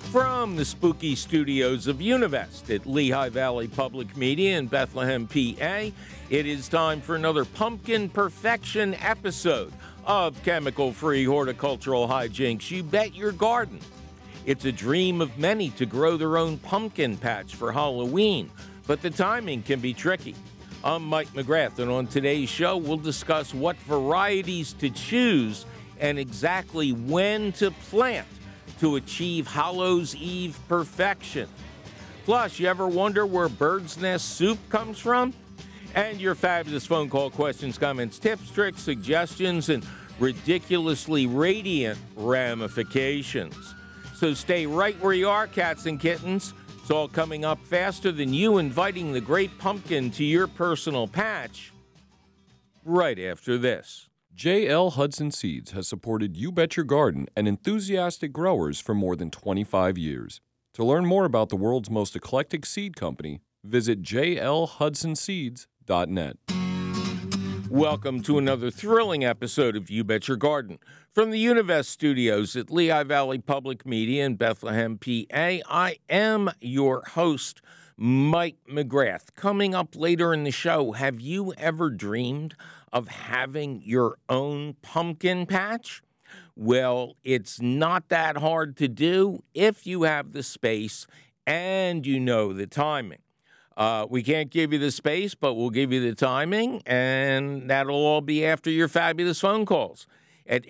From the spooky studios of Univest at Lehigh Valley Public Media in Bethlehem, PA, it is time for another Pumpkin Perfection episode of chemical-free horticultural hijinks. You bet your garden. It's a dream of many to grow their own pumpkin patch for Halloween, but the timing can be tricky. I'm Mike McGrath, and on today's show, we'll discuss what varieties to choose and exactly when to plant to achieve Hallows Eve perfection. Plus, you ever wonder where bird's nest soup comes from? And your fabulous phone call questions, comments, tips, tricks, suggestions, and ridiculously radiant ramifications. So stay right where you are, cats and kittens. It's all coming up faster than you inviting the great pumpkin to your personal patch right after this. J.L. Hudson Seeds has supported You Bet Your Garden and enthusiastic growers for more than 25 years. To learn more about the world's most eclectic seed company, visit jlhudsonseeds.net. Welcome to another thrilling episode of You Bet Your Garden. From the Univest studios at Lehigh Valley Public Media in Bethlehem, PA, I am your host, Mike McGrath. Coming up later in the show, have you ever dreamed of having your own pumpkin patch? Well, it's not that hard to do if you have the space and you know the timing. We can't give you the space, but we'll give you the timing, and that'll all be after your fabulous phone calls at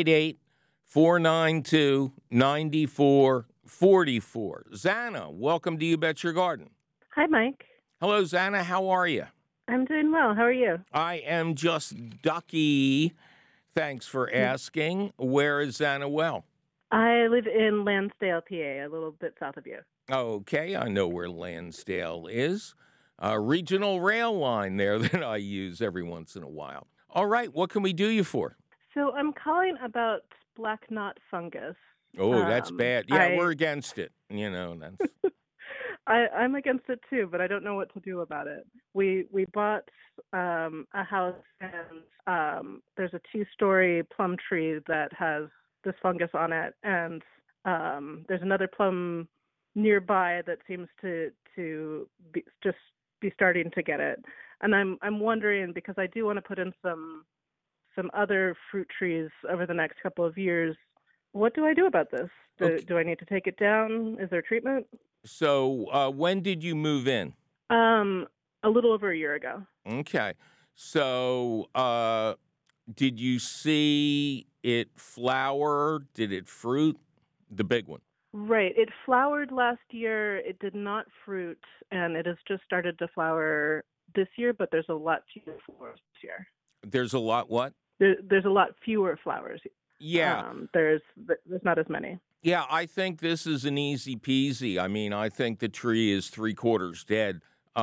888-492-9444. Zana, welcome to You Bet Your Garden. Hi, Mike. Hello, Zana. How are you? I'm doing well. How are you? I am just ducky. Thanks for asking. Where is Zana well? I live in Lansdale, PA, a little bit south of you. Okay, I know where Lansdale is. A regional rail line there that I use every once in a while. All right, what can we do you for? So I'm calling about black knot fungus. Oh, that's bad. Yeah, we're against it. You know, that's... I'm against it too, but I don't know what to do about it. We bought a house, and there's a 2-story plum tree that has this fungus on it, and there's another plum nearby that seems to be starting to get it. And I'm wondering, because I do want to put in some other fruit trees over the next couple of years, what do I do about this? Do I need to take it down? Is there treatment? So when did you move in? A little over a year ago. Okay. So did you see it flower? Did it fruit? The big one. Right. It flowered last year. It did not fruit, and it has just started to flower this year, but there's a lot fewer flowers this year. There's a lot what? There's a lot fewer flowers. Yeah. There's not as many. Yeah, I think this is an easy peasy. I mean, I think the tree is 3/4 dead.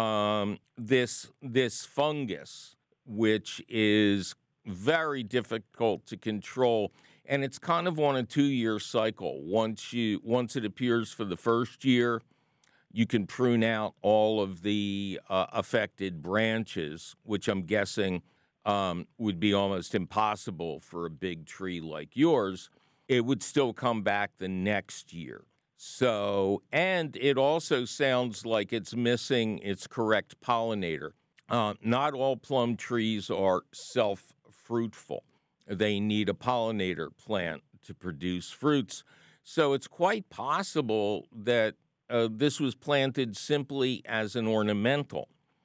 This fungus, which is very difficult to control, and it's kind of on a 2-year cycle. Once it appears for the first year, you can prune out all of the affected branches, which I'm guessing would be almost impossible for a big tree like yours. It would still come back the next year. So, and it also sounds like it's missing its correct pollinator. Not all plum trees are self-fruitful. They need a pollinator plant to produce fruits. So it's quite possible that this was planted simply as an ornamental.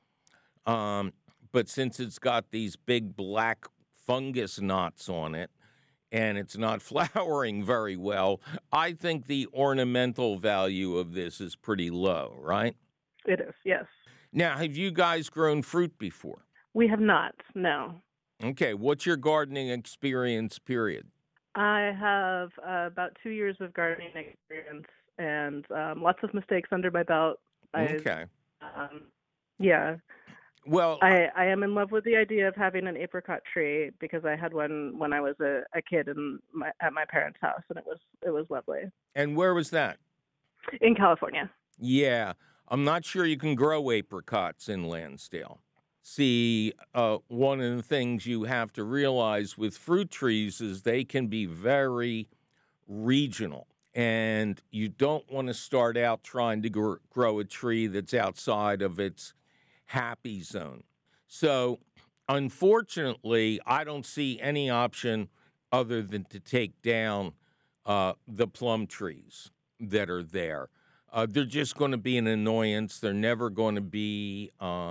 But since it's got these big black fungus knots on it, and it's not flowering very well, I think the ornamental value of this is pretty low, right? It is, yes. Now, have you guys grown fruit before? We have not, no. Okay, what's your gardening experience period? I have about 2 years of gardening experience and lots of mistakes under my belt. Okay. Yeah. Well, I am in love with the idea of having an apricot tree because I had one when I was a kid at my parents' house, and it was lovely. And where was that? In California. Yeah, I'm not sure you can grow apricots in Lansdale. See, one of the things you have to realize with fruit trees is they can be very regional. and you don't want to start out trying to grow a tree that's outside of its happy zone. So, unfortunately, I don't see any option other than to take down the plum trees that are there. They're just going to be an annoyance. They're never going to be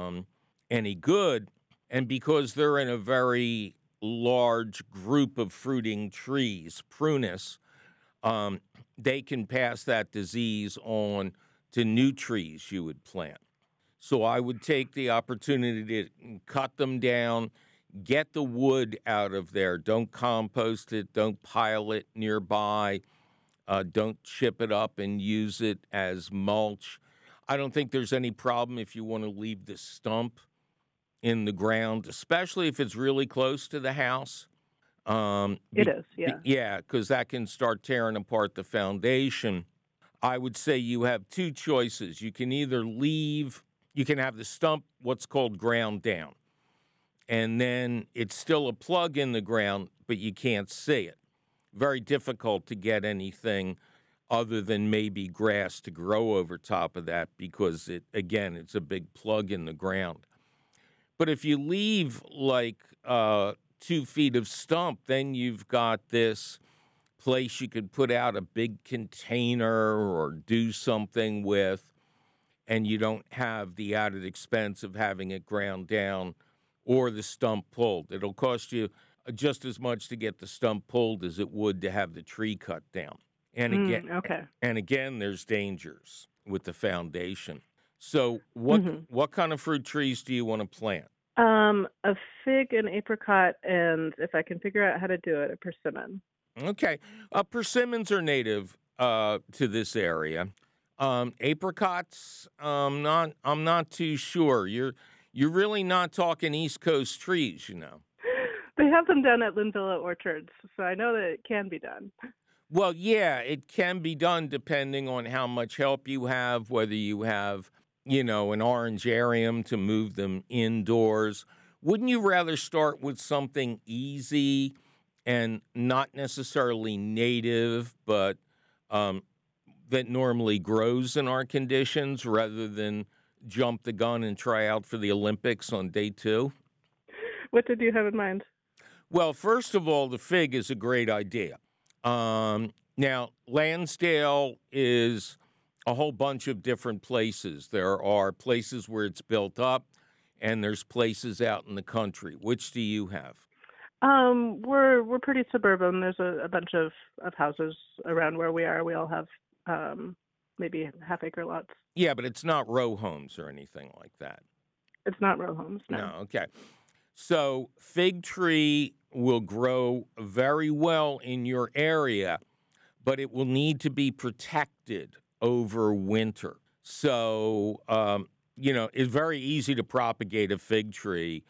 any good. And because they're in a very large group of fruiting trees, prunus, they can pass that disease on to new trees you would plant. So I would take the opportunity to cut them down, get the wood out of there. Don't compost it. Don't pile it nearby. Don't chip it up and use it as mulch. I don't think there's any problem if you want to leave the stump in the ground, especially if it's really close to the house. It is, yeah. Yeah, because that can start tearing apart the foundation. I would say you have two choices. You can either you can have the stump, what's called ground down, and then it's still a plug in the ground, but you can't see it. Very difficult to get anything other than maybe grass to grow over top of that because, it's a big plug in the ground. But if you leave like 2 feet of stump, then you've got this place you could put out a big container or do something with, and you don't have the added expense of having it ground down or the stump pulled. It'll cost you just as much to get the stump pulled as it would to have the tree cut down. And again, there's dangers with the foundation. So what kind of fruit trees do you want to plant? A fig, an apricot, and if I can figure out how to do it, a persimmon. Okay. Persimmons are native to this area. Apricots, I'm not too sure. You're really not talking East Coast trees, you know. They have them down at Linvilla Orchards, so I know that it can be done. Well, yeah, it can be done depending on how much help you have, whether you have, an orangearium to move them indoors. Wouldn't you rather start with something easy and not necessarily native, but that normally grows in our conditions rather than jump the gun and try out for the Olympics on day 2? What did you have in mind? Well, first of all, the fig is a great idea. Now, Lansdale is a whole bunch of different places. There are places where it's built up, and there's places out in the country. Which do you have? We're pretty suburban. There's a bunch of houses around where we are. We all have maybe half-acre lots. Yeah, but it's not row homes or anything like that. It's not row homes, no. No, okay. So fig tree will grow very well in your area, but it will need to be protected over winter. So, it's very easy to propagate a fig tree.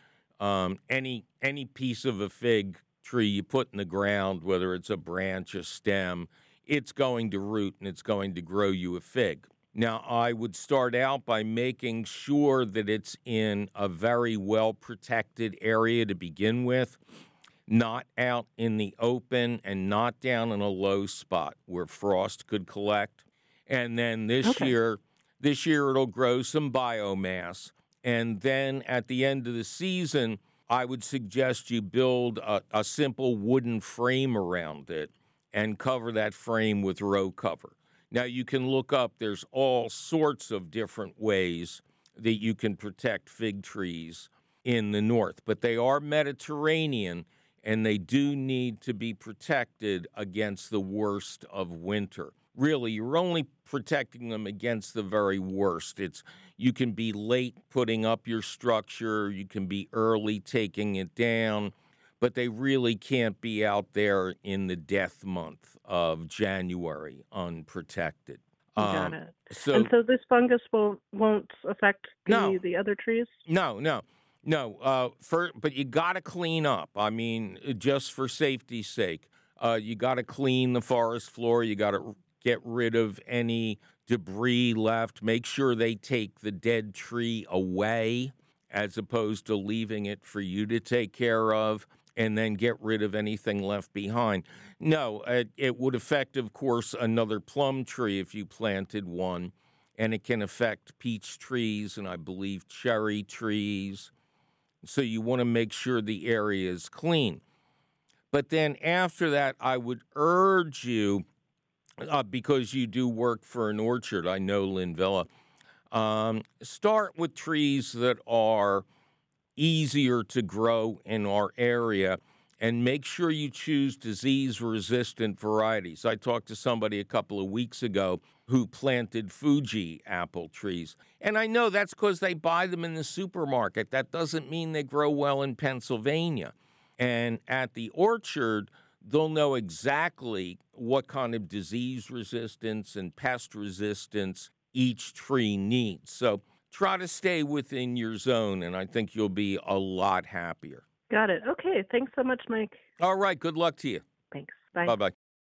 Any piece of a fig tree you put in the ground, whether it's a branch, a stem, it's going to root and it's going to grow you a fig. Now, I would start out by making sure that it's in a very well-protected area to begin with, not out in the open and not down in a low spot where frost could collect. And then this year it'll grow some biomass. And then at the end of the season, I would suggest you build a simple wooden frame around it and cover that frame with row cover. Now, you can look up, there's all sorts of different ways that you can protect fig trees in the north, but they are Mediterranean, and they do need to be protected against the worst of winter. Really, you're only protecting them against the very worst. You can be late putting up your structure, you can be early taking it down, but they really can't be out there in the death month of January unprotected. Got it. So this fungus won't affect the other trees? No. But you got to clean up. I mean, just for safety's sake, you got to clean the forest floor. You got to get rid of any debris left. Make sure they take the dead tree away as opposed to leaving it for you to take care of. and then get rid of anything left behind. No, it would affect, of course, another plum tree if you planted one, and it can affect peach trees and I believe cherry trees. So you want to make sure the area is clean. But then after that, I would urge you, because you do work for an orchard, I know, Linvilla, start with trees that are easier to grow in our area and make sure you choose disease-resistant varieties. I talked to somebody a couple of weeks ago who planted Fuji apple trees. And I know that's because they buy them in the supermarket. That doesn't mean they grow well in Pennsylvania. And at the orchard, they'll know exactly what kind of disease resistance and pest resistance each tree needs. So try to stay within your zone, and I think you'll be a lot happier. Got it. Okay. Thanks so much, Mike. All right. Good luck to you. Thanks. Bye. Bye-bye.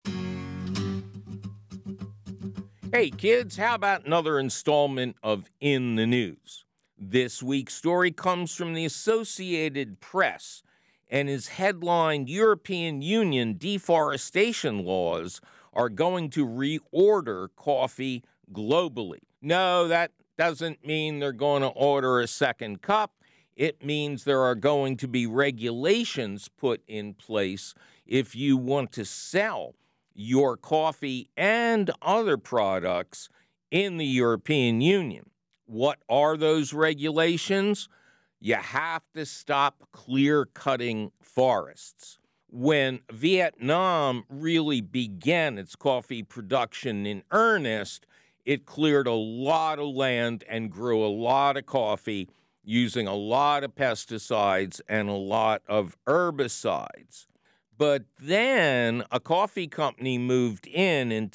Hey, kids, how about another installment of In the News? This week's story comes from the Associated Press and is headlined, European Union deforestation laws are going to reorder coffee globally. No, that doesn't mean they're going to order a second cup. It means there are going to be regulations put in place if you want to sell your coffee and other products in the European Union. What are those regulations? You have to stop clear-cutting forests. When Vietnam really began its coffee production in earnest, it cleared a lot of land and grew a lot of coffee using a lot of pesticides and a lot of herbicides. But then a coffee company moved in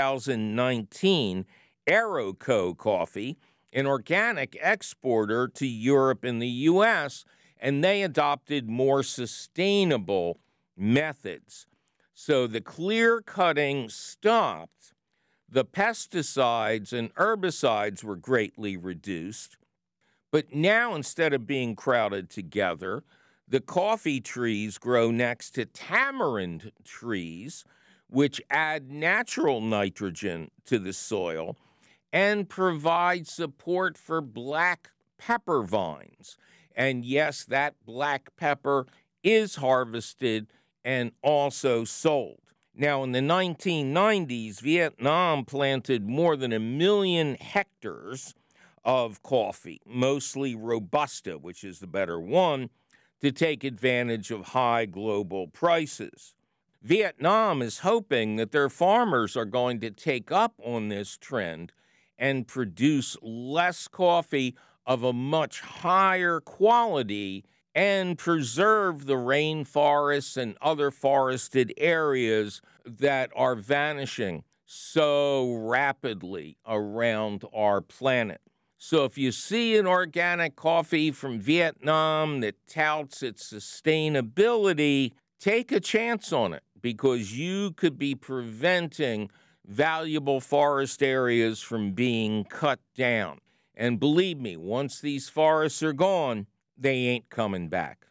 2019, Aeroco Coffee, an organic exporter to Europe and the U.S., and they adopted more sustainable methods. So the clear cutting stopped. The pesticides and herbicides were greatly reduced. But now, instead of being crowded together, the coffee trees grow next to tamarind trees, which add natural nitrogen to the soil and provide support for black pepper vines. And yes, that black pepper is harvested and also sold. Now, in the 1990s, Vietnam planted more than 1 million hectares of coffee, mostly Robusta, which is the better one, to take advantage of high global prices. Vietnam is hoping that their farmers are going to take up on this trend and produce less coffee of a much higher quality and preserve the rainforests and other forested areas that are vanishing so rapidly around our planet. So if you see an organic coffee from Vietnam that touts its sustainability, take a chance on it, because you could be preventing valuable forest areas from being cut down. And believe me, once these forests are gone, they ain't coming back.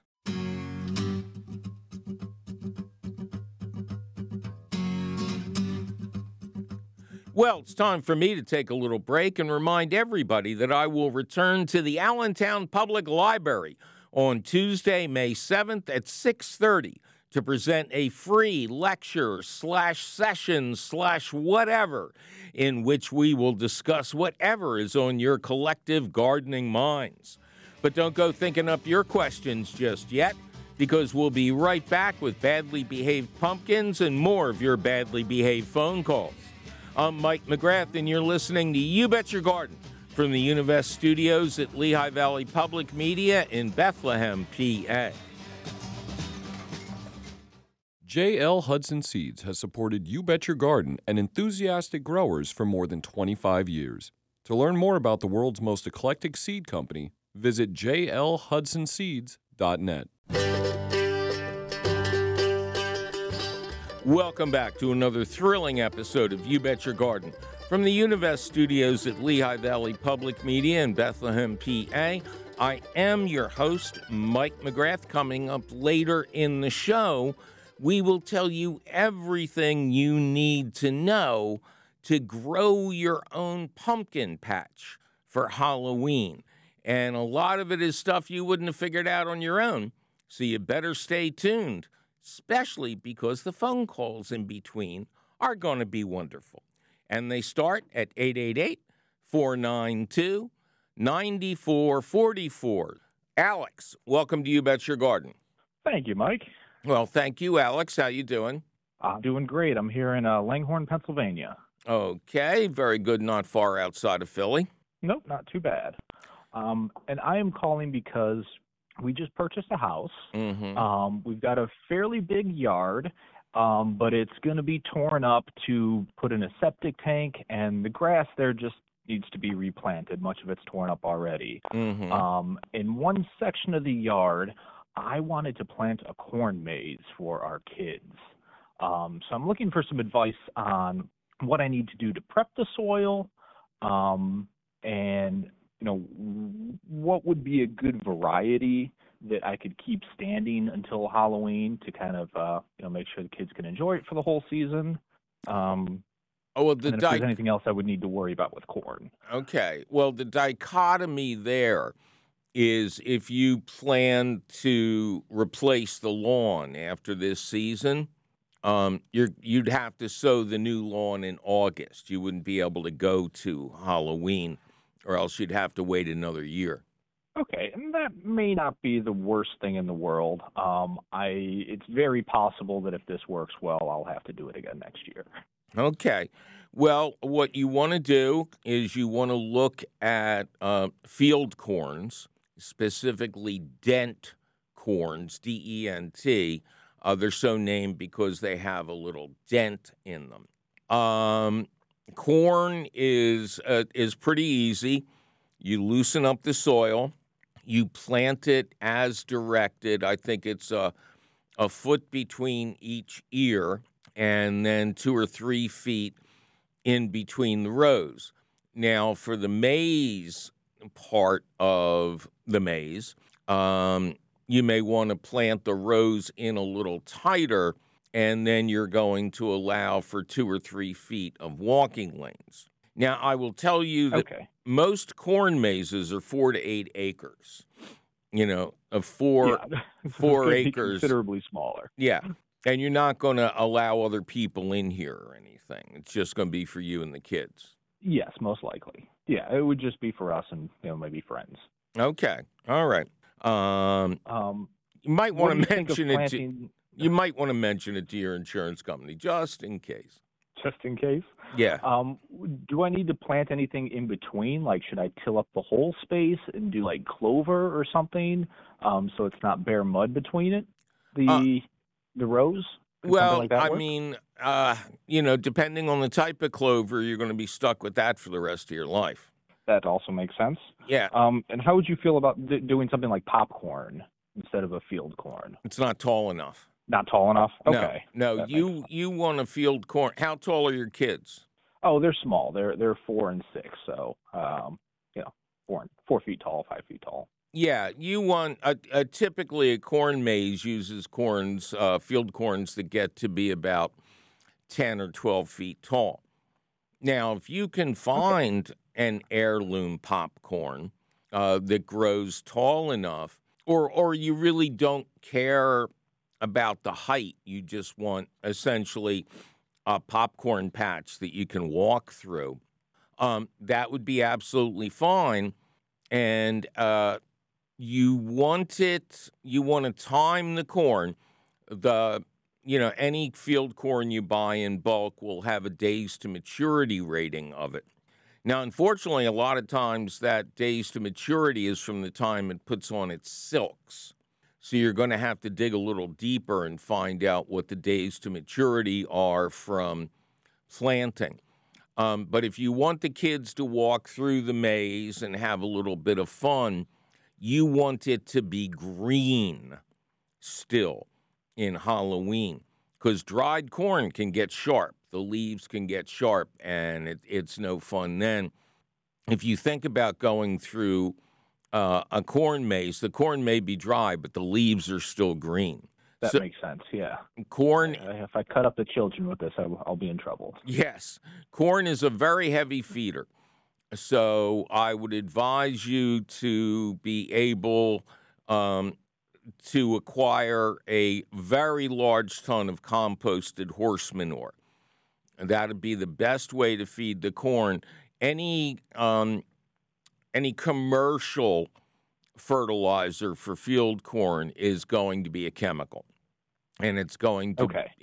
Well, it's time for me to take a little break and remind everybody that I will return to the Allentown Public Library on Tuesday, May 7th at 6:30 to present a free lecture /session /whatever in which we will discuss whatever is on your collective gardening minds. But don't go thinking up your questions just yet, because we'll be right back with Badly Behaved Pumpkins and more of your badly behaved phone calls. I'm Mike McGrath, and you're listening to You Bet Your Garden from the Univest Studios at Lehigh Valley Public Media in Bethlehem, PA. J.L. Hudson Seeds has supported You Bet Your Garden and enthusiastic growers for more than 25 years. To learn more about the world's most eclectic seed company, visit jlhudsonseeds.net. Welcome back to another thrilling episode of You Bet Your Garden from the Univest Studios at Lehigh Valley Public Media in Bethlehem, PA. I am your host, Mike McGrath. Coming up later in the show, we will tell you everything you need to know to grow your own pumpkin patch for Halloween. And a lot of it is stuff you wouldn't have figured out on your own, so you better stay tuned, especially because the phone calls in between are going to be wonderful. And they start at 888-492-9444. Alex, welcome to You Bet Your Garden. Thank you, Mike. Well, thank you, Alex. How you doing? I'm doing great. I'm here in Langhorne, Pennsylvania. Okay, very good. Not far outside of Philly. Nope, not too bad. And I am calling because we just purchased a house. Mm-hmm. We've got a fairly big yard, but it's going to be torn up to put in a septic tank, and the grass there just needs to be replanted. Much of it's torn up already. Mm-hmm. In one section of the yard, I wanted to plant a corn maze for our kids. So I'm looking for some advice on what I need to do to prep the soil, and what would be a good variety that I could keep standing until Halloween to kind of make sure the kids can enjoy it for the whole season. And if there's anything else I would need to worry about with corn. Okay. Well, the dichotomy there is if you plan to replace the lawn after this season, you'd have to sow the new lawn in August. You wouldn't be able to go to Halloween, or else you'd have to wait another year. Okay, and that may not be the worst thing in the world. It's very possible that if this works well, I'll have to do it again next year. Okay. Well, what you want to do is you want to look at field corns, specifically dent corns, D-E-N-T. They're so named because they have a little dent in them. Corn is pretty easy. You loosen up the soil. You plant it as directed. I think it's a foot between each ear and then 2 or 3 feet in between the rows. Now, for the maize part of the maize, you may want to plant the rows in a little tighter, and then you're going to allow for 2 or 3 feet of walking lanes. Now, I will tell you that most corn mazes are 4 to 8 acres. Of 4 acres. Considerably smaller. Yeah, and you're not going to allow other people in here or anything. It's just going to be for you and the kids. Yes, most likely. Yeah, it would just be for us and maybe friends. Okay, all right. You might want to mention it. You might want to mention it to your insurance company just in case. Just in case? Yeah. Do I need to plant anything in between? Like, should I till up the whole space and do like clover or something, so it's not bare mud between it? The rows? Well, I mean, depending on the type of clover, you're going to be stuck with that for the rest of your life. That also makes sense. Yeah. And how would you feel about doing something like popcorn instead of a field corn? It's not tall enough. Not tall enough? Okay. No, you want a field corn. How tall are your kids? Oh, they're small. They're 4 and 6, so 4 feet tall, 5 feet tall. Yeah, you want typically a corn maze uses field corns that get to be about 10 or 12 feet tall. Now, if you can find an heirloom popcorn that grows tall enough, or you really don't care about the height, you just want essentially a popcorn patch that you can walk through, that would be absolutely fine. And you want to time the corn. Any field corn you buy in bulk will have a days to maturity rating of it. Now, unfortunately, a lot of times that days to maturity is from the time it puts on its silks. So you're going to have to dig a little deeper and find out what the days to maturity are from planting. But if you want the kids to walk through the maze and have a little bit of fun, you want it to be green still in Halloween, because dried corn can get sharp. The leaves can get sharp, and it's no fun then. If you think about going through a corn maze, the corn may be dry, but the leaves are still green. That So makes sense. Yeah. corn, If I cut up the children with this, I'll be in trouble. yes, corn is a very heavy feeder. So I would advise you to be able to acquire a very large ton of composted horse manure. That would be the best way to feed the corn. Any commercial fertilizer for field corn is going to be a chemical, and it's going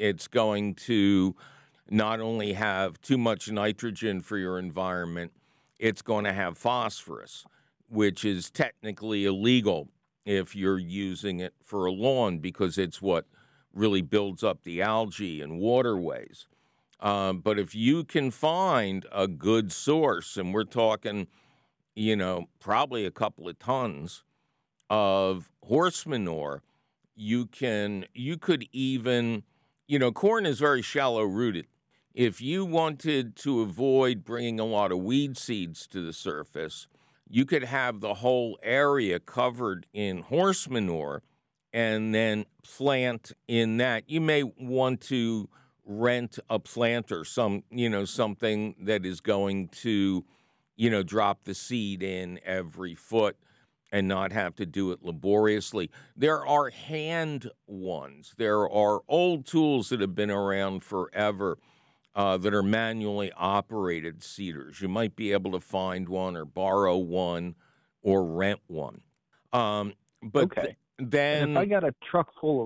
to not only have too much nitrogen for your environment, it's going to have phosphorus, which is technically illegal if you're using it for a lawn because it's what really builds up the algae and waterways. But if you can find a good source, and we're talking, probably a couple of tons of horse manure, you could even, corn is very shallow rooted. If you wanted to avoid bringing a lot of weed seeds to the surface, you could have the whole area covered in horse manure and then plant in that. You may want to rent a planter, something that is going to, drop the seed in every foot and not have to do it laboriously. There are hand ones. There are old tools that have been around forever that are manually operated seeders. You might be able to find one or borrow one or rent one. But Okay. then And if I got a truck full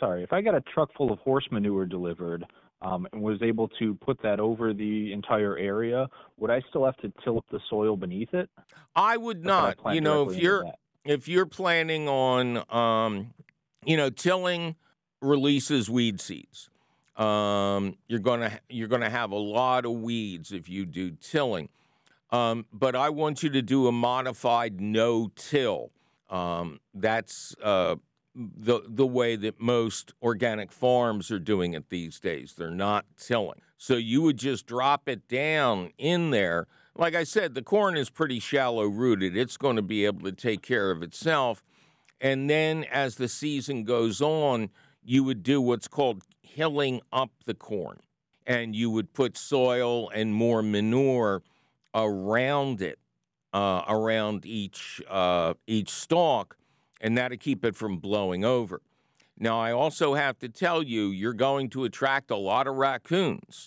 of horse manure delivered, and was able to put that over the entire area, would I still have to till up the soil beneath it? I would Or could I not. plant directly into that? If you're planning on, tilling releases weed seeds. You're gonna have a lot of weeds if you do tilling. But I want you to do a modified no-till. That's the way that most organic farms are doing it these days. They're not tilling. So you would just drop it down in there. Like I said, the corn is pretty shallow rooted. It's going to be able to take care of itself. And then as the season goes on, you would do what's called hilling up the corn. And you would put soil and more manure around it, around each stalk, and that'll keep it from blowing over. Now, I also have to tell you, you're going to attract a lot of raccoons.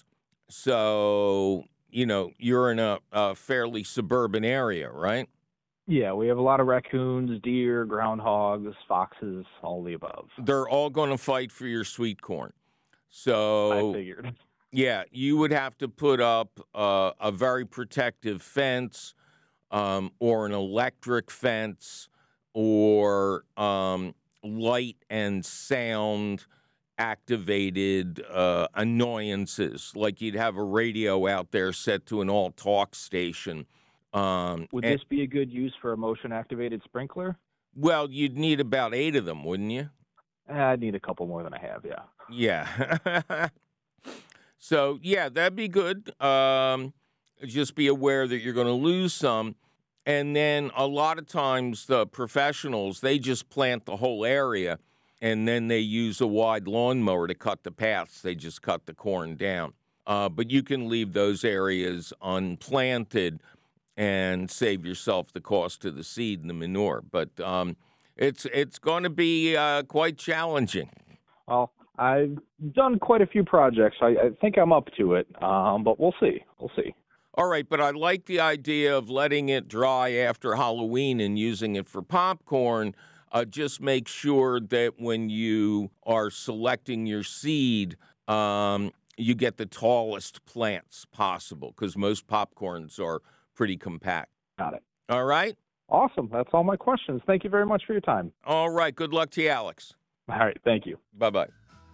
So, you're in a fairly suburban area, right? Yeah, we have a lot of raccoons, deer, groundhogs, foxes, all the above. They're all going to fight for your sweet corn. I So, figured. yeah, you would have to put up a very protective fence or an electric fence or light and sound activated annoyances. Like you'd have a radio out there set to an all-talk station. Would this be a good use for a motion-activated sprinkler? Well, you'd need about 8 of them, wouldn't you? I'd need a couple more than I have, yeah. Yeah. So, yeah, that'd be good. Just be aware that you're going to lose some. And then a lot of times the professionals, they just plant the whole area, and then they use a wide lawnmower to cut the paths. They just cut the corn down. But you can leave those areas unplanted and save yourself the cost of the seed and the manure. But it's going to be quite challenging. Well, I've done quite a few projects. I think I'm up to it, but we'll see. We'll see. All right, but I like the idea of letting it dry after Halloween and using it for popcorn. Just make sure that when you are selecting your seed, you get the tallest plants possible because most popcorns are pretty compact. Got it. All right? Awesome. That's all my questions. Thank you very much for your time. All right. Good luck to you, Alex. All right. Thank you. Bye-bye.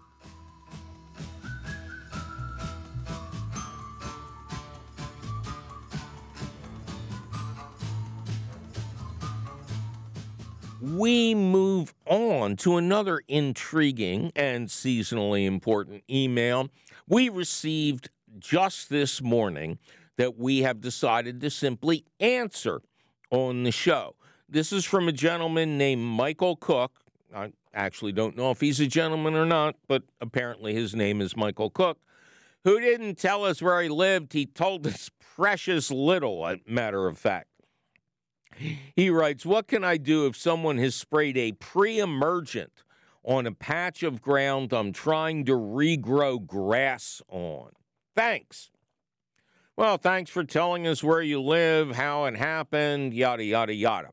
We move on to another intriguing and seasonally important email we received just this morning that we have decided to simply answer on the show. this is from a gentleman named Michael Cook. I actually don't know if he's a gentleman or not, but apparently his name is Michael Cook, who didn't tell us where he lived. He told us precious little, as a matter of fact. He writes, what can I do if someone has sprayed a pre-emergent on a patch of ground I'm trying to regrow grass on? Thanks. Well, thanks for telling us where you live, how it happened, yada, yada, yada.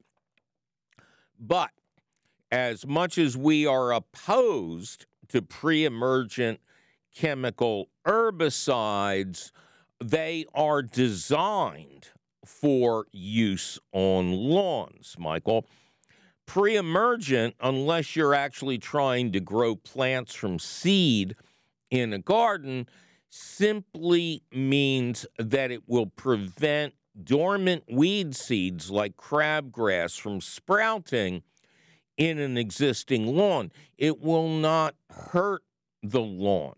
But as much as we are opposed to pre-emergent chemical herbicides, they are designed for use on lawns, Michael. Pre-emergent, unless you're actually trying to grow plants from seed in a garden, simply means that it will prevent dormant weed seeds like crabgrass from sprouting in an existing lawn. It will not hurt the lawn.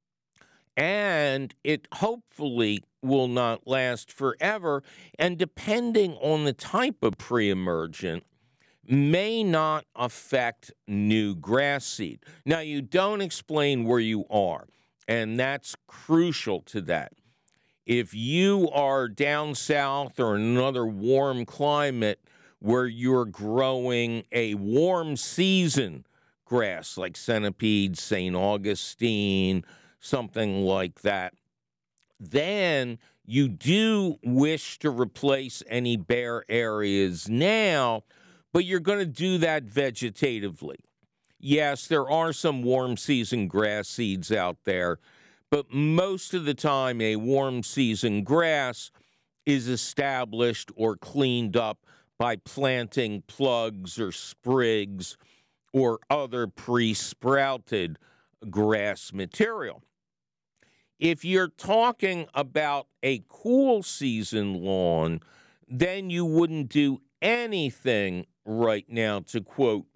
And it hopefully will not last forever. And depending on the type of pre-emergent, may not affect new grass seed. Now, you don't explain where you are, and that's crucial to that. If you are down south or in another warm climate where you're growing a warm season grass like centipede, St. Augustine, something like that, then you do wish to replace any bare areas now, but you're going to do that vegetatively. Yes, there are some warm season grass seeds out there, but most of the time a warm season grass is established or cleaned up by planting plugs or sprigs or other pre-sprouted grass material. If you're talking about a cool season lawn, then you wouldn't do anything right now to, quote,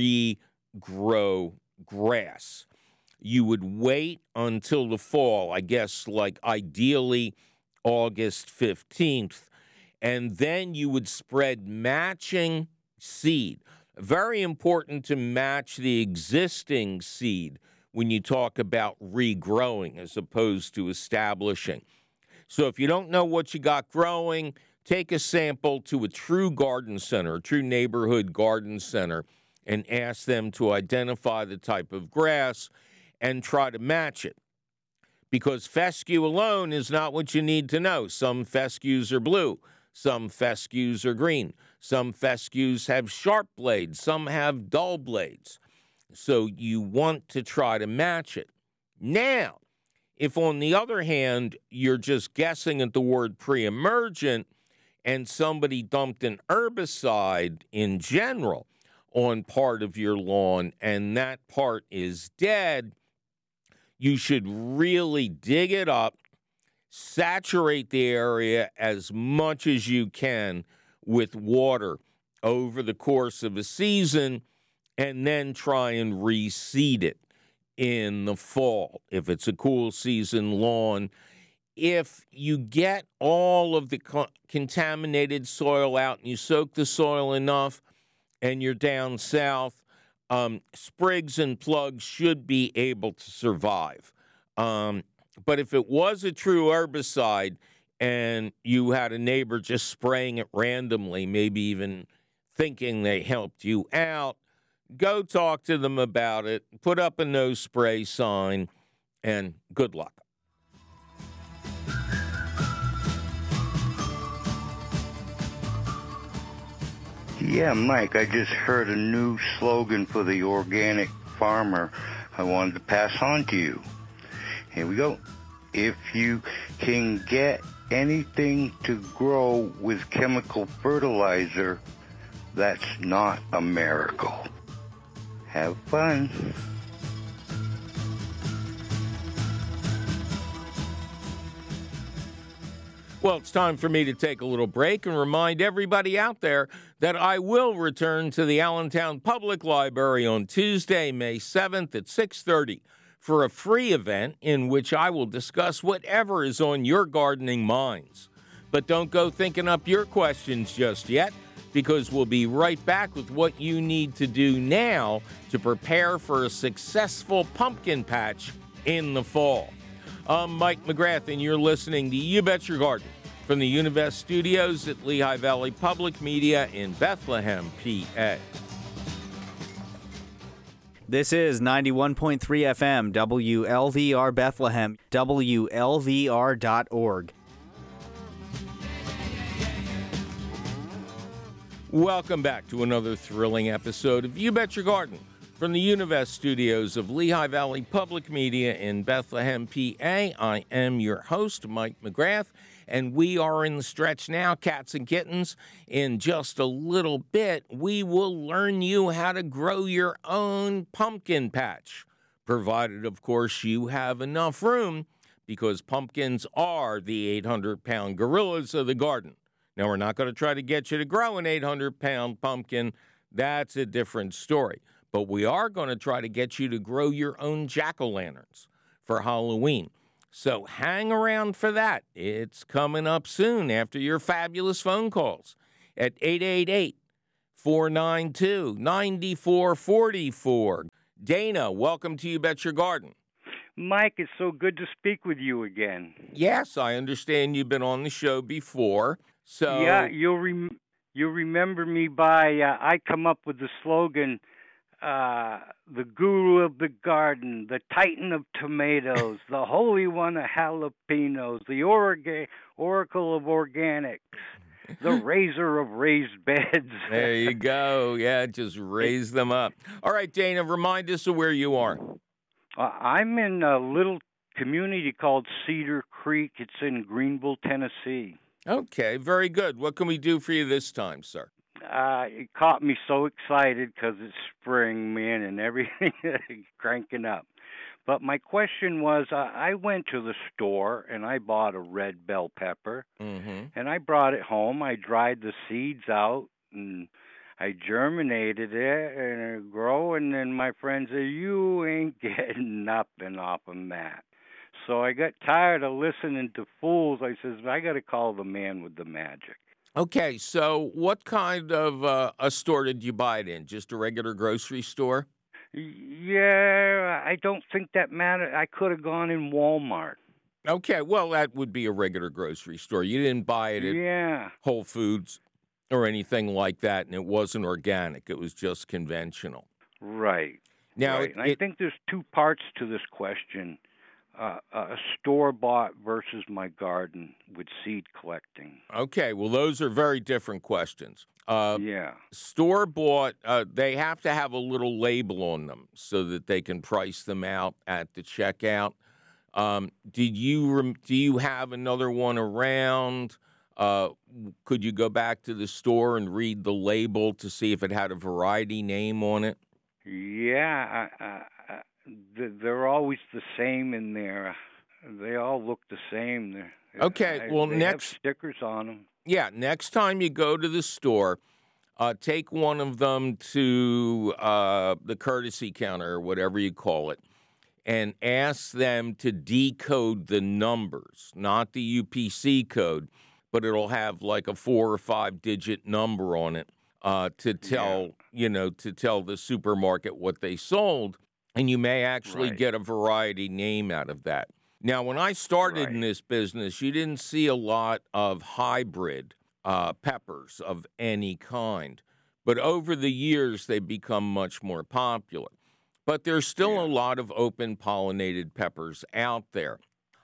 regrow grass. You would wait until the fall, I guess, like ideally August 15th, and then you would spread matching seed. Very important to match the existing seed when you talk about regrowing as opposed to establishing. So if you don't know what you got growing, take a sample to a true garden center, a true neighborhood garden center, and ask them to identify the type of grass and try to match it. Because fescue alone is not what you need to know. Some fescues are blue. Some fescues are green. Some fescues have sharp blades. Some have dull blades. So you want to try to match it. Now, if on the other hand, you're just guessing at the word pre-emergent and somebody dumped an herbicide in general on part of your lawn and that part is dead, you should really dig it up, saturate the area as much as you can with water over the course of a season, and then try and reseed it in the fall if it's a cool season lawn. If you get all of the contaminated soil out and you soak the soil enough and you're down south, sprigs and plugs should be able to survive. But if it was a true herbicide and you had a neighbor just spraying it randomly, maybe even thinking they helped you out, go talk to them about it, put up a no spray sign, and good luck. Yeah, Mike, I just heard a new slogan for the organic farmer I wanted to pass on to you. Here we go. If you can get anything to grow with chemical fertilizer, that's not a miracle. Have fun. Well, it's time for me to take a little break and remind everybody out there that I will return to the Allentown Public Library on Tuesday, May 7th at 6:30 for a free event in which I will discuss whatever is on your gardening minds. But don't go thinking up your questions just yet. because we'll be right back with what you need to do now to prepare for a successful pumpkin patch in the fall. I'm Mike McGrath, and you're listening to You Bet Your Garden from the Univest studios at Lehigh Valley Public Media in Bethlehem, PA. This is 91.3 FM, WLVR Bethlehem, WLVR.org. Welcome back to another thrilling episode of You Bet Your Garden from the Univest studios of Lehigh Valley Public Media in Bethlehem, PA. I am your host, Mike McGrath, and we are in the stretch now, cats and kittens. In just a little bit, we will learn you how to grow your own pumpkin patch, provided, of course, you have enough room, because pumpkins are the 800-pound gorillas of the garden. Now, we're not going to try to get you to grow an 800-pound pumpkin. That's a different story. But we are going to try to get you to grow your own jack-o'-lanterns for Halloween. So hang around for that. It's coming up soon after your fabulous phone calls at 888-492-9444. Dana, welcome to You Bet Your Garden. Mike, it's so good to speak with you again. Yes, I understand you've been on the show before. So yeah, you'll remember me by I come up with the slogan, the guru of the garden, the titan of tomatoes, the holy one of jalapenos, the oracle of organics, the raiser of raised beds. There you go. Yeah, just raise them up. All right, Dana, remind us of where you are. I'm in a little community called Cedar Creek. It's in Greenville, Tennessee. Okay, very good. What can we do for you this time, sir? It caught me so excited because it's spring, man, and everything is cranking up. But my question was, I went to the store and I bought a red bell pepper, and I brought it home. I dried the seeds out, and I germinated it, and it grew, and then my friend said, you ain't getting nothing off of that. So I got tired of listening to fools. I says, I got to call the man with the magic. Okay, so what kind of a store did you buy it in? Just a regular grocery store? Yeah, I don't think that mattered. I could have gone in Walmart. Okay, well, that would be a regular grocery store. You didn't buy it at Whole Foods or anything like that, and it wasn't organic. It was just conventional. Right. Now, right. I think there's two parts to this question. A store-bought versus my garden with seed collecting. Okay, well, those are very different questions. Yeah. Store-bought, they have to have a little label on them so that they can price them out at the checkout. Do you have another one around? Could you go back to the store and read the label to see if it had a variety name on it? Yeah, they're always the same in there. They all look the same. Okay, well, they next... have stickers on them. Yeah, next time you go to the store, take one of them to the courtesy counter or whatever you call it, and ask them to decode the numbers, not the UPC code, but it'll have like a 4 or 5 digit number on it to tell the supermarket what they sold. And you may actually get a variety name out of that. Now, when I started in this business, you didn't see a lot of hybrid peppers of any kind. But over the years, they've become much more popular. But there's still a lot of open pollinated peppers out there.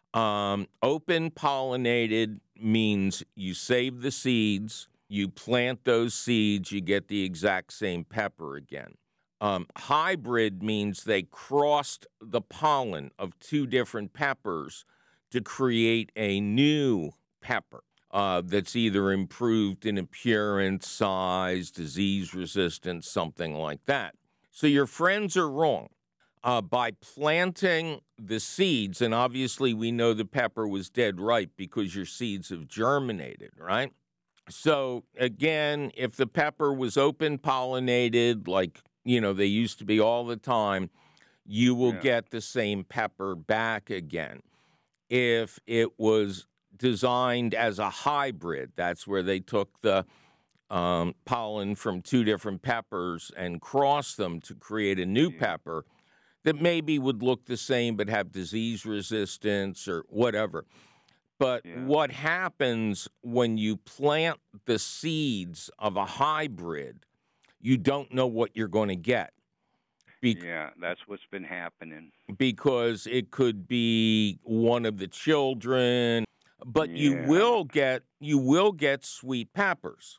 Open pollinated means you save the seeds, you plant those seeds, you get the exact same pepper again. Hybrid means they crossed the pollen of 2 different peppers to create a new pepper that's either improved in appearance, size, disease resistance, something like that. So your friends are wrong. By planting the seeds, and obviously we know the pepper was dead ripe because your seeds have germinated, right? So again, if the pepper was open pollinated, like they used to be all the time, you will get the same pepper back again. If it was designed as a hybrid, that's where they took the pollen from two different peppers and cross them to create a new pepper that maybe would look the same but have disease resistance or whatever. But what happens when you plant the seeds of a hybrid, you don't know what you're going to get. That's what's been happening. Because it could be one of the children, but you will get sweet peppers.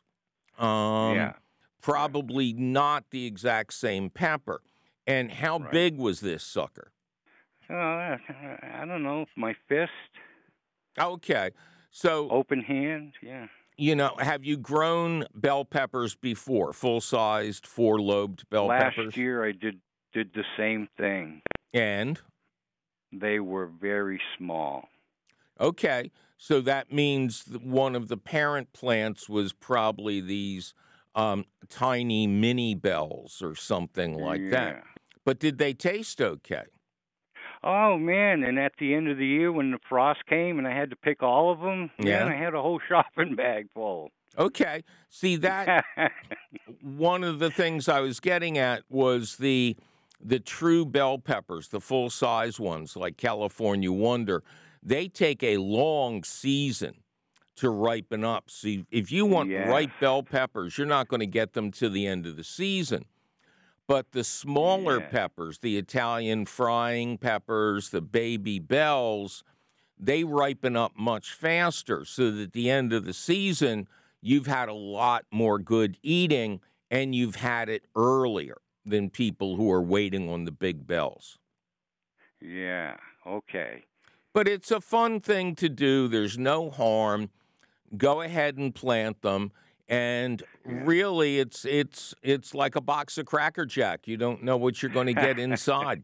Probably not the exact same pepper. And how big was this sucker? I don't know, my fist. Okay. So open hand, have you grown bell peppers before? Full-sized, four-lobed bell peppers? Last year I did the same thing. And? They were very small. Okay. So that means that one of the parent plants was probably these tiny mini bells or something like that. But did they taste okay? Oh, man, and at the end of the year when the frost came and I had to pick all of them, man, I had a whole shopping bag full. Okay. See, that one of the things I was getting at was the true bell peppers, the full-size ones like California Wonder. They take a long season to ripen up. See, if you want ripe bell peppers, you're not going to get them to the end of the season. But the smaller peppers, the Italian frying peppers, the baby bells, they ripen up much faster so that at the end of the season, you've had a lot more good eating and you've had it earlier than people who are waiting on the big bells. Yeah, okay. But it's a fun thing to do. There's no harm. Go ahead and plant them. And really, it's like a box of Cracker Jack. You don't know what you're going to get inside.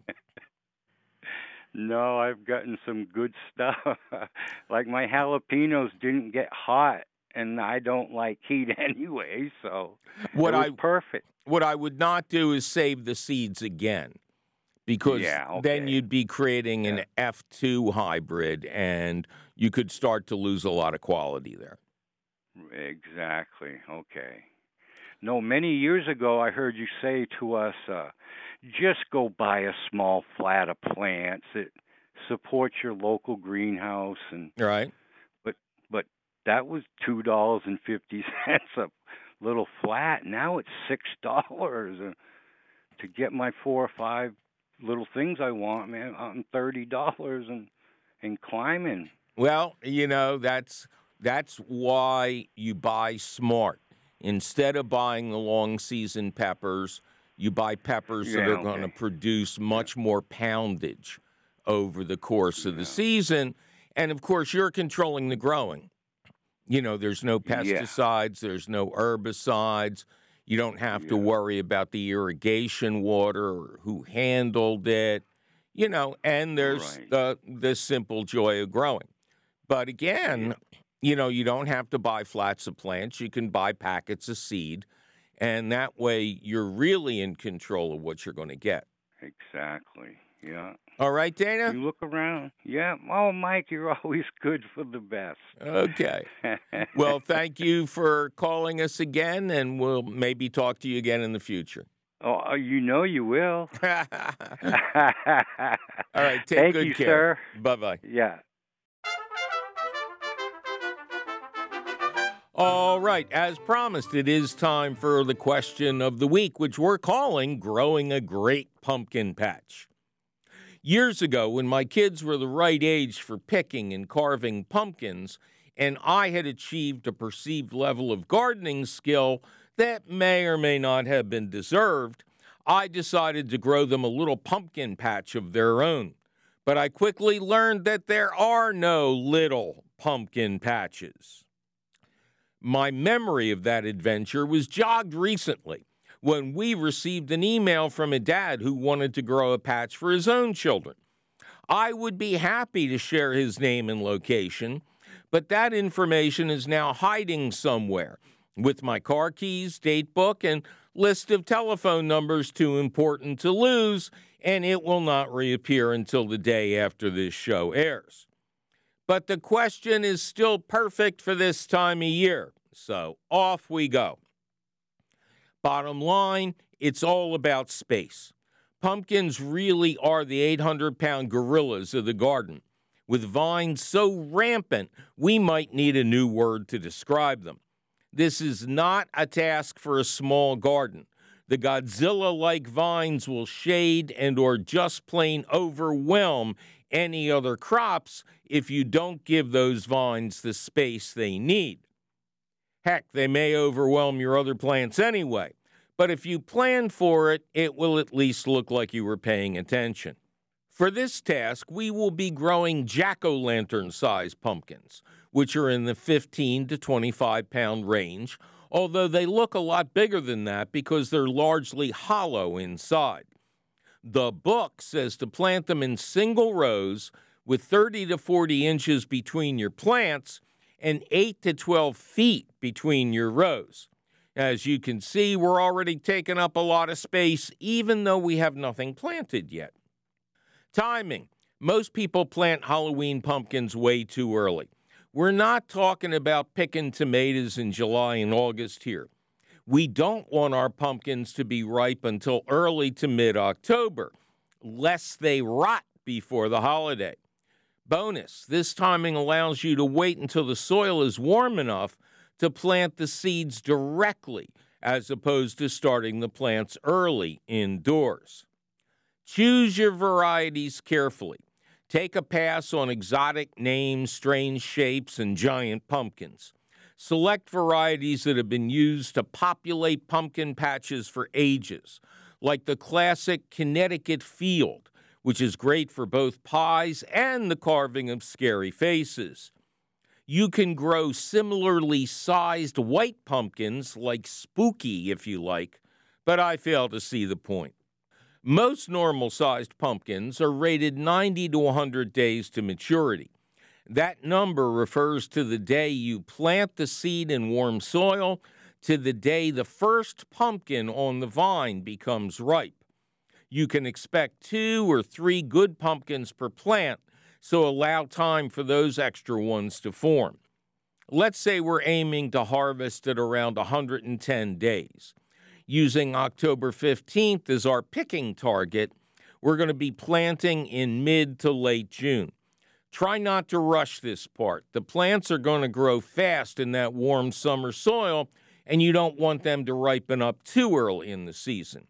No, I've gotten some good stuff. Like my jalapenos didn't get hot, and I don't like heat anyway, so it was perfect. What I would not do is save the seeds again, because then you'd be creating an F2 hybrid, and you could start to lose a lot of quality there. Exactly. Okay. No, many years ago I heard you say to us, just go buy a small flat of plants that support your local greenhouse, and but that was $2.50 a little flat. Now it's $6 to get my 4 or 5 little things I want. Man, I'm $30 and climbing. Well, that's why you buy smart. Instead of buying the long season peppers, you buy peppers that are going to produce much more poundage over the course of the season. And, of course, you're controlling the growing. There's no pesticides. There's no herbicides. You don't have to worry about the irrigation water or who handled it, and there's the simple joy of growing. But, again, you don't have to buy flats of plants. You can buy packets of seed, and that way you're really in control of what you're going to get. Exactly, yeah. All right, Dana? You look around. Yeah. Oh, Mike, you're always good for the best. Okay. Well, thank you for calling us again, and we'll maybe talk to you again in the future. Oh, you will. All right, take Thank good you, care. sir. Bye-bye. Yeah. All right, as promised, it is time for the question of the week, which we're calling Growing a Great Pumpkin Patch. Years ago, when my kids were the right age for picking and carving pumpkins, and I had achieved a perceived level of gardening skill that may or may not have been deserved, I decided to grow them a little pumpkin patch of their own. But I quickly learned that there are no little pumpkin patches. My memory of that adventure was jogged recently when we received an email from a dad who wanted to grow a patch for his own children. I would be happy to share his name and location, but that information is now hiding somewhere with my car keys, date book, and list of telephone numbers too important to lose, and it will not reappear until the day after this show airs. But the question is still perfect for this time of year, so off we go. Bottom line, it's all about space. Pumpkins really are the 800-pound gorillas of the garden. With vines so rampant, we might need a new word to describe them. This is not a task for a small garden. The Godzilla-like vines will shade and or just plain overwhelm any other crops if you don't give those vines the space they need. Heck, they may overwhelm your other plants anyway, but if you plan for it, it will at least look like you were paying attention. For this task, we will be growing jack-o'-lantern-sized pumpkins, which are in the 15 to 25-pound range, although they look a lot bigger than that because they're largely hollow inside. The book says to plant them in single rows with 30 to 40 inches between your plants and 8 to 12 feet between your rows. As you can see, we're already taking up a lot of space, even though we have nothing planted yet. Timing. Most people plant Halloween pumpkins way too early. We're not talking about picking tomatoes in July and August here. We don't want our pumpkins to be ripe until early to mid-October, lest they rot before the holiday. Bonus, this timing allows you to wait until the soil is warm enough to plant the seeds directly, as opposed to starting the plants early indoors. Choose your varieties carefully. Take a pass on exotic names, strange shapes, and giant pumpkins. Select varieties that have been used to populate pumpkin patches for ages, like the classic Connecticut Field, which is great for both pies and the carving of scary faces. You can grow similarly sized white pumpkins, like Spooky if you like, but I fail to see the point. Most normal-sized pumpkins are rated 90 to 100 days to maturity. That number refers to the day you plant the seed in warm soil to the day the first pumpkin on the vine becomes ripe. You can expect 2 or 3 good pumpkins per plant, so allow time for those extra ones to form. Let's say we're aiming to harvest at around 110 days. Using October 15th as our picking target, we're going to be planting in mid to late June. Try not to rush this part. The plants are going to grow fast in that warm summer soil, and you don't want them to ripen up too early in the season.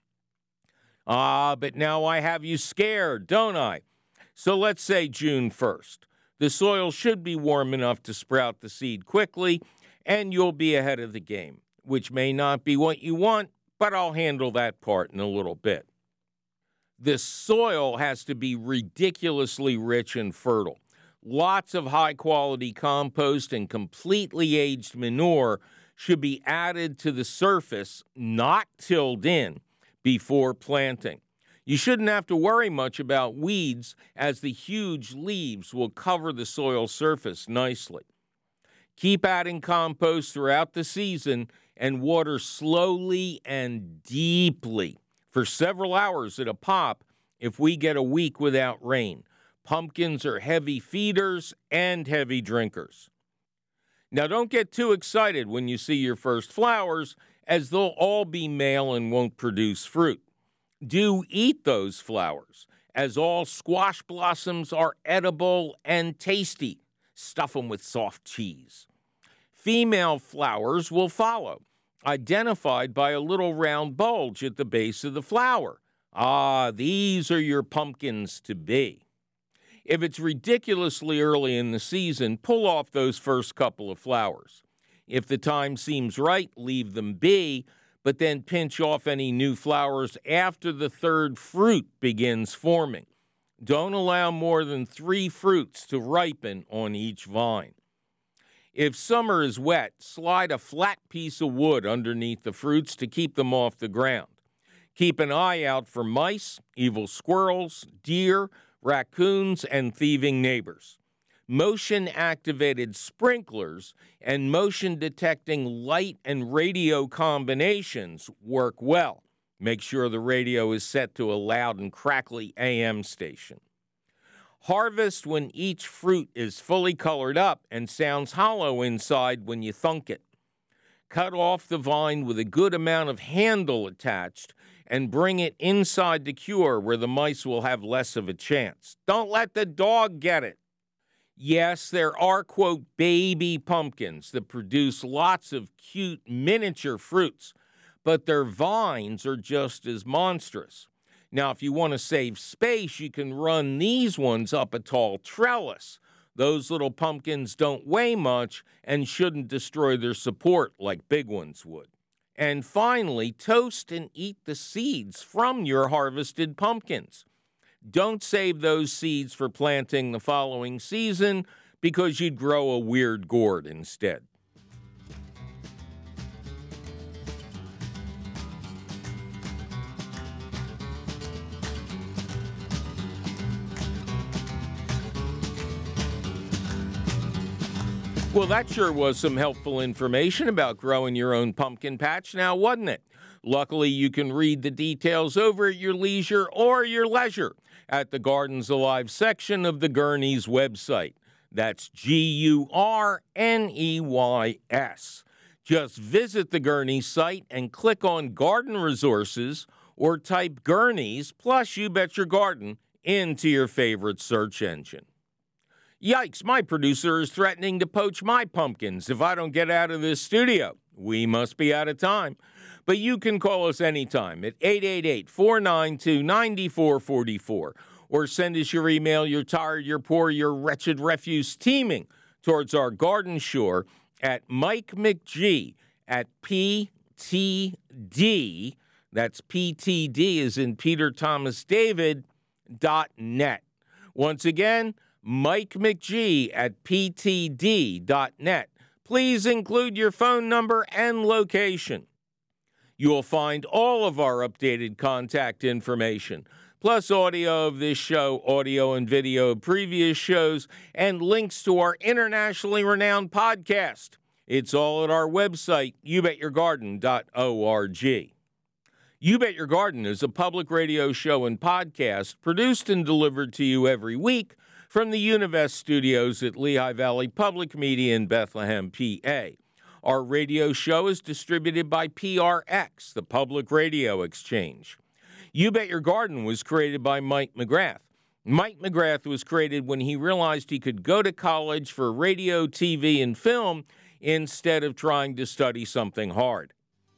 But now I have you scared, don't I? So let's say June 1st. The soil should be warm enough to sprout the seed quickly, and you'll be ahead of the game, which may not be what you want, but I'll handle that part in a little bit. The soil has to be ridiculously rich and fertile. Lots of high-quality compost and completely aged manure should be added to the surface, not tilled in, before planting. You shouldn't have to worry much about weeds, as the huge leaves will cover the soil surface nicely. Keep adding compost throughout the season and water slowly and deeply for several hours at a pop if we get a week without rain. Pumpkins are heavy feeders and heavy drinkers. Now, don't get too excited when you see your first flowers, as they'll all be male and won't produce fruit. Do eat those flowers, as all squash blossoms are edible and tasty. Stuff them with soft cheese. Female flowers will follow, identified by a little round bulge at the base of the flower. These are your pumpkins to be. If it's ridiculously early in the season, pull off those first couple of flowers. If the time seems right, leave them be, but then pinch off any new flowers after the third fruit begins forming. Don't allow more than 3 fruits to ripen on each vine. If summer is wet, slide a flat piece of wood underneath the fruits to keep them off the ground. Keep an eye out for mice, evil squirrels, deer, raccoons, and thieving neighbors. Motion-activated sprinklers and motion-detecting light and radio combinations work well. Make sure the radio is set to a loud and crackly AM station. Harvest when each fruit is fully colored up and sounds hollow inside when you thunk it. Cut off the vine with a good amount of handle attached and bring it inside the cure where the mice will have less of a chance. Don't let the dog get it. Yes, there are, quote, baby pumpkins that produce lots of cute miniature fruits, but their vines are just as monstrous. Now, if you want to save space, you can run these ones up a tall trellis. Those little pumpkins don't weigh much and shouldn't destroy their support like big ones would. And finally, toast and eat the seeds from your harvested pumpkins. Don't save those seeds for planting the following season because you'd grow a weird gourd instead. Well, that sure was some helpful information about growing your own pumpkin patch now, wasn't it? Luckily, you can read the details over at your leisure or your leisure at the Gardens Alive section of the Gurneys website. That's Gurneys. Just visit the Gurneys site and click on Garden Resources or type Gurneys plus You Bet Your Garden into your favorite search engine. Yikes, my producer is threatening to poach my pumpkins if I don't get out of this studio. We must be out of time. But you can call us anytime at 888-492-9444 or send us your email, you're tired, you're poor, you're wretched refuse teeming towards our garden shore at Mike McG at PTD, that's PTD as in Peter Thomas David, .net. Once again, Mike McG at ptd.net. Please include your phone number and location. You will find all of our updated contact information, plus audio of this show, audio and video of previous shows, and links to our internationally renowned podcast. It's all at our website, youbetyourgarden.org. You Bet Your Garden is a public radio show and podcast produced and delivered to you every week from the Univest studios at Lehigh Valley Public Media in Bethlehem, PA. Our radio show is distributed by PRX, the Public Radio Exchange. You Bet Your Garden was created by Mike McGrath. Mike McGrath was created when he realized he could go to college for radio, TV, and film instead of trying to study something hard.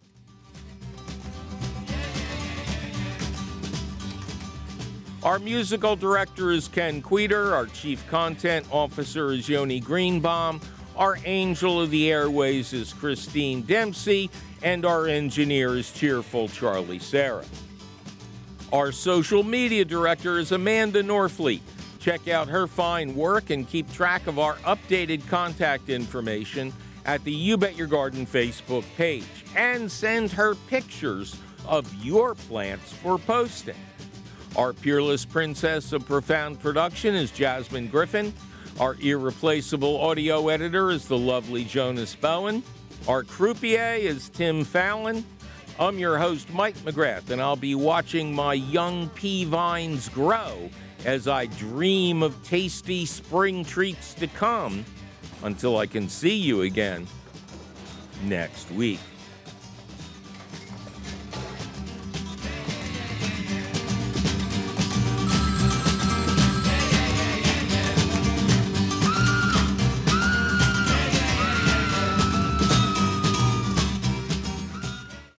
Our musical director is Ken Queter. Our chief content officer is Yoni Greenbaum. Our angel of the airways is Christine Dempsey. And our engineer is cheerful Charlie Sarah. Our social media director is Amanda Norfleet. Check out her fine work and keep track of our updated contact information at the You Bet Your Garden Facebook page. And send her pictures of your plants for posting. Our peerless princess of profound production is Jasmine Griffin. Our irreplaceable audio editor is the lovely Jonas Bowen. Our croupier is Tim Fallon. I'm your host, Mike McGrath, and I'll be watching my young pea vines grow as I dream of tasty spring treats to come until I can see you again next week.